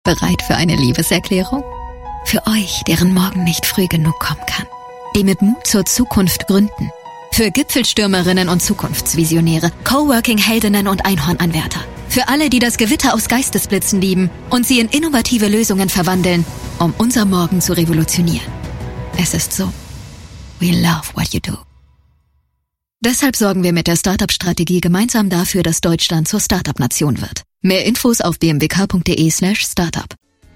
Bereit für eine Liebeserklärung? Für euch, deren Morgen nicht früh genug kommen kann. Die mit Mut zur Zukunft gründen. Für Gipfelstürmerinnen und Zukunftsvisionäre, Coworking-Heldinnen und Einhornanwärter. Für alle, die das Gewitter aus Geistesblitzen lieben und sie in innovative Lösungen verwandeln, um unser Morgen zu revolutionieren. Es ist so. We love what you do. Deshalb sorgen wir mit der Startup-Strategie gemeinsam dafür, dass Deutschland zur Startup-Nation wird. Mehr Infos auf bmwk.de/startup.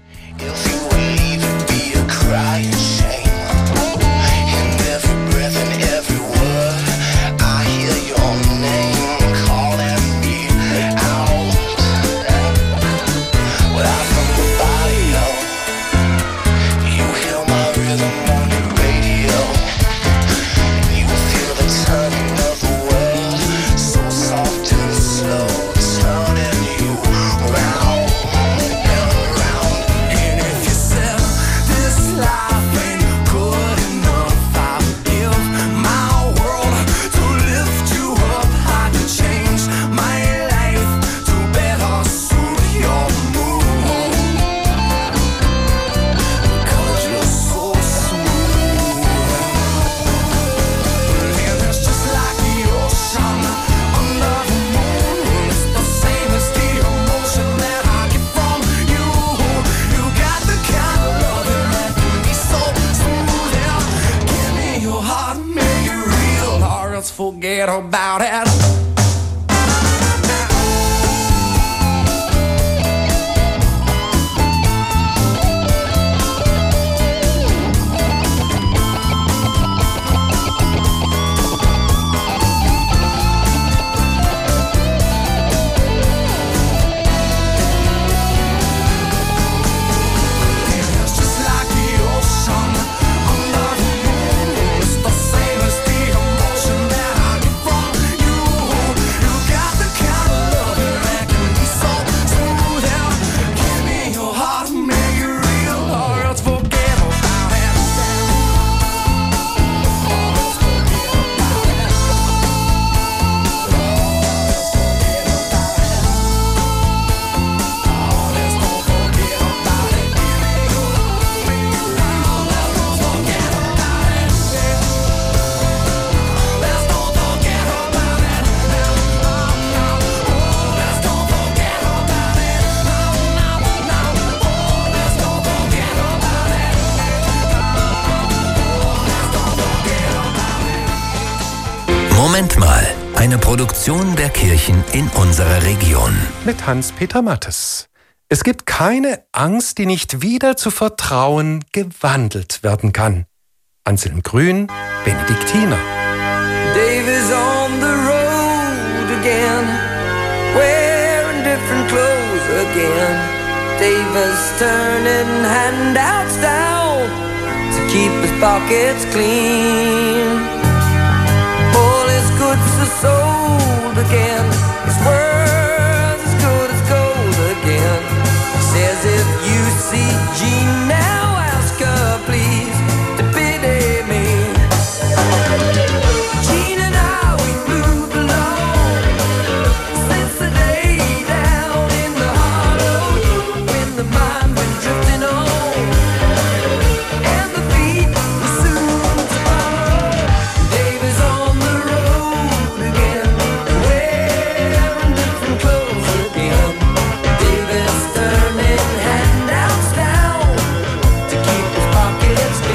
Forget about it. Moment mal, eine Produktion der Kirchen in unserer Region. Mit Hans-Peter Mattes. Es gibt keine Angst, die nicht wieder zu Vertrauen gewandelt werden kann. Anselm Grün, Benediktiner. Dave is on the road again, wearing different clothes again. Dave is turning handouts down to keep his pockets clean. All his goods are sold again, his world's as good as gold again. Says if you see Jean now, ask her please to pity me. Jean and I, we moved along since the day down in the hollow, when the mind went drifting on and the feet were soon to follow. Dave is on the road again, wearing different clothes again. Dave is turning handouts down to keep his pockets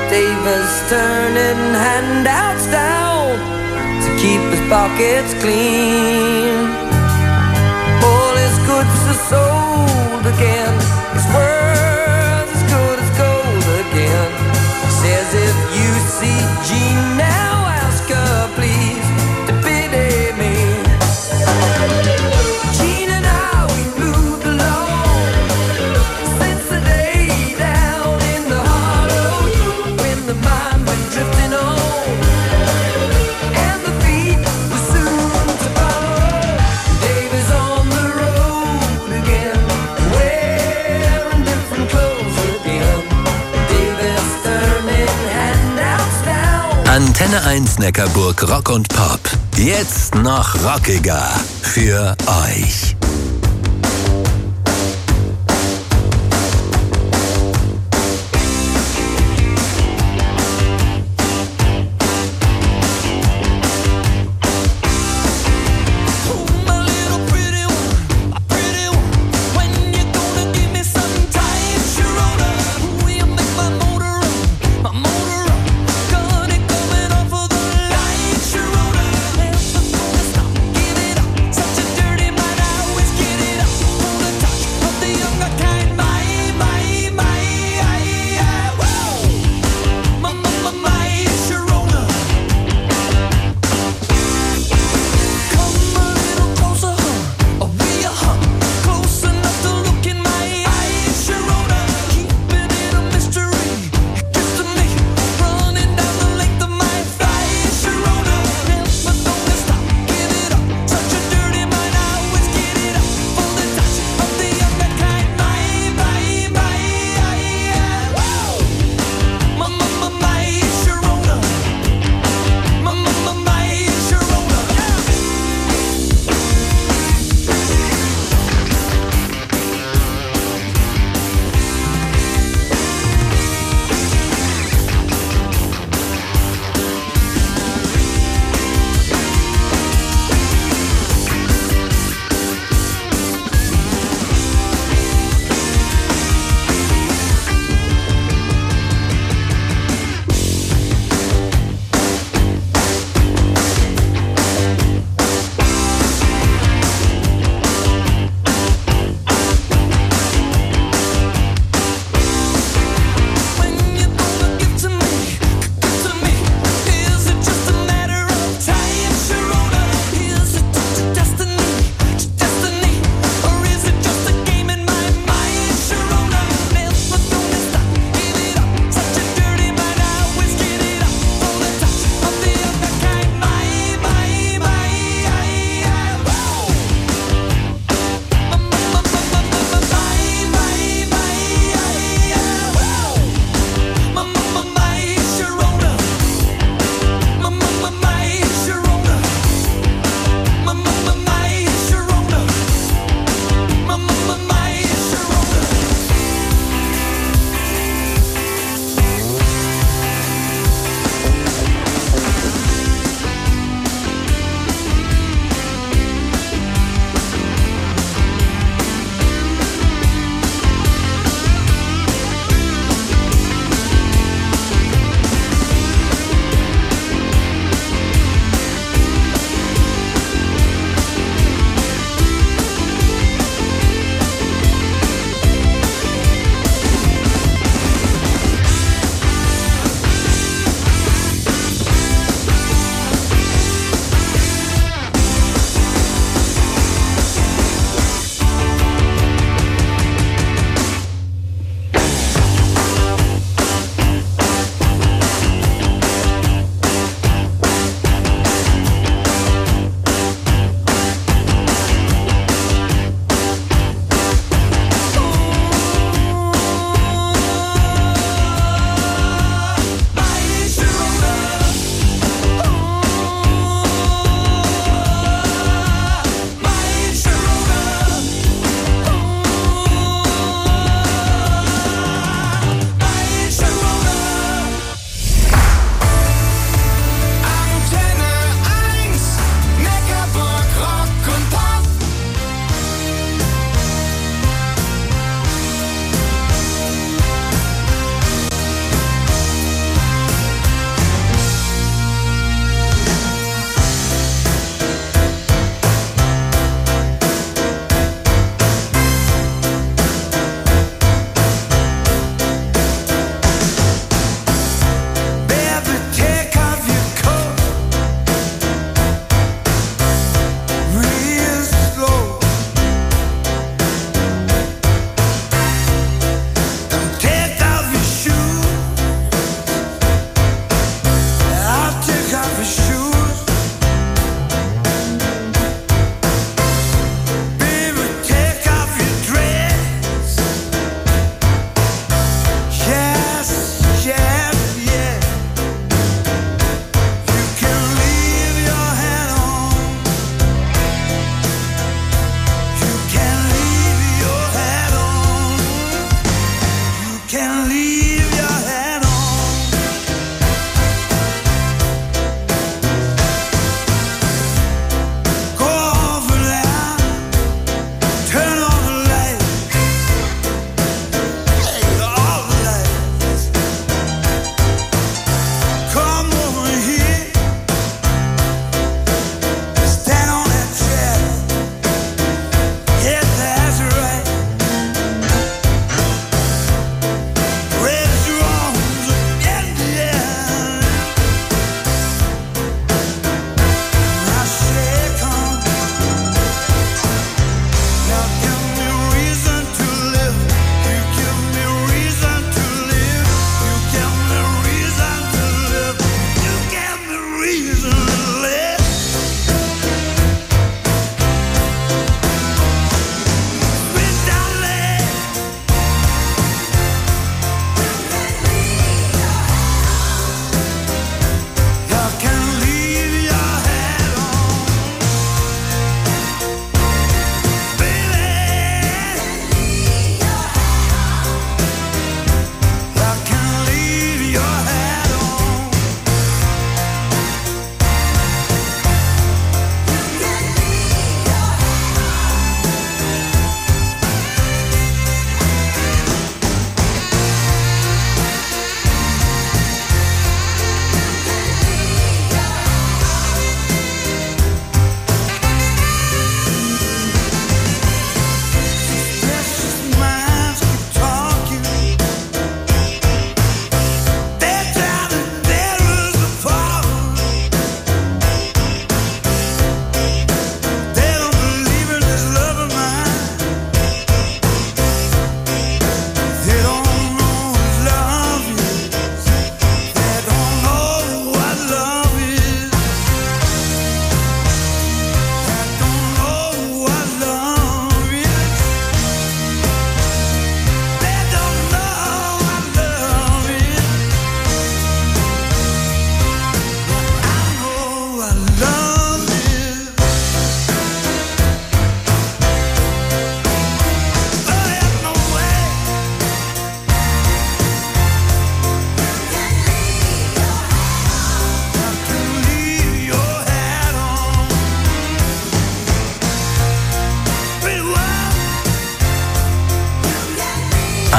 Dave was turning handouts down to keep his pockets clean. All his goods are sold again. His world's as good as gold again. Says if you see Jean now, ask her please to pity me. Jean and I, we moved along since the day down in the hollow when the mind went drifting on and the feet were soon to follow. Dave is on the road again, wearing different clothes again. Dave is turning handouts down. Antenne 1 Neckarburg Rock und Pop. Jetzt noch rockiger für euch. Such a dirty mind, I wish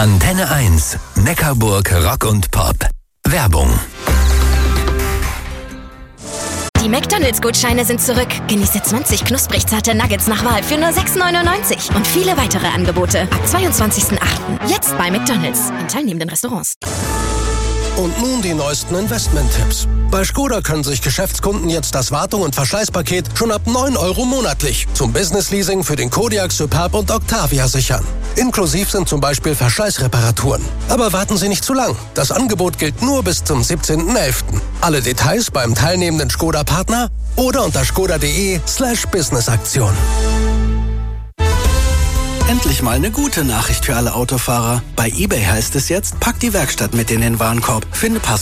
Antenne 1, Neckarburg Rock und Pop. Werbung. Die McDonalds-Gutscheine sind zurück. Genieße 20 knusprig zarte Nuggets nach Wahl für nur 6,99 und viele weitere Angebote ab 22.08. Jetzt bei McDonalds in teilnehmenden Restaurants. Und nun die neuesten Investment-Tipps. Bei Skoda können sich Geschäftskunden jetzt das Wartung- und Verschleißpaket schon ab 9 € monatlich zum Business-Leasing für den Kodiaq, Superb und Octavia sichern. Inklusiv sind zum Beispiel Verschleißreparaturen. Aber warten Sie nicht zu lang. Das Angebot gilt nur bis zum 17.11. Alle Details beim teilnehmenden Skoda-Partner oder unter skoda.de/Business-Aktion. Endlich mal eine gute Nachricht für alle Autofahrer. Bei eBay heißt es jetzt, pack die Werkstatt mit in den Warenkorb. Finde passend